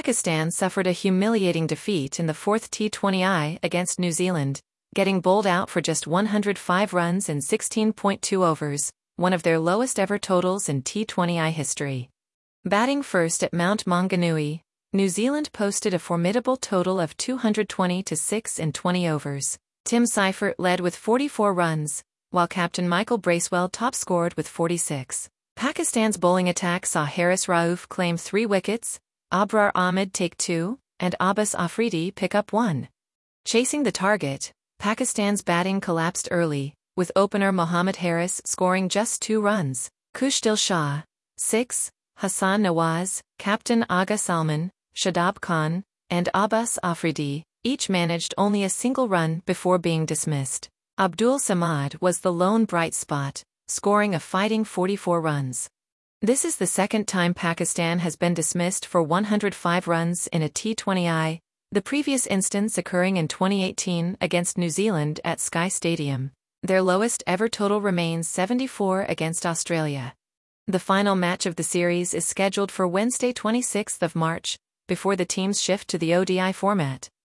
Pakistan suffered a humiliating defeat in the fourth T20I against New Zealand, getting bowled out for just 105 runs in 16.2 overs, one of their lowest ever totals in T20I history. Batting first at Mount Maunganui, New Zealand posted a formidable total of 220-6 in 20 overs. Tim Seifert led with 44 runs, while captain Michael Bracewell top-scored with 46. Pakistan's bowling attack saw Haris Rauf claim 3 wickets, Abrar Ahmed take 2, and Abbas Afridi pick up 1. Chasing the target, Pakistan's batting collapsed early, with opener Mohammad Haris scoring just 2 runs. Kushdil Shah, 6, Hassan Nawaz, captain Agha Salman, Shadab Khan, and Abbas Afridi, each managed only a single run before being dismissed. Abdul Samad was the lone bright spot, scoring a fighting 44 runs. This is the second time Pakistan has been dismissed for 105 runs in a T20I, the previous instance occurring in 2018 against New Zealand at Sky Stadium. Their lowest ever total remains 74 against Australia. The final match of the series is scheduled for Wednesday, 26th of March, before the teams shift to the ODI format.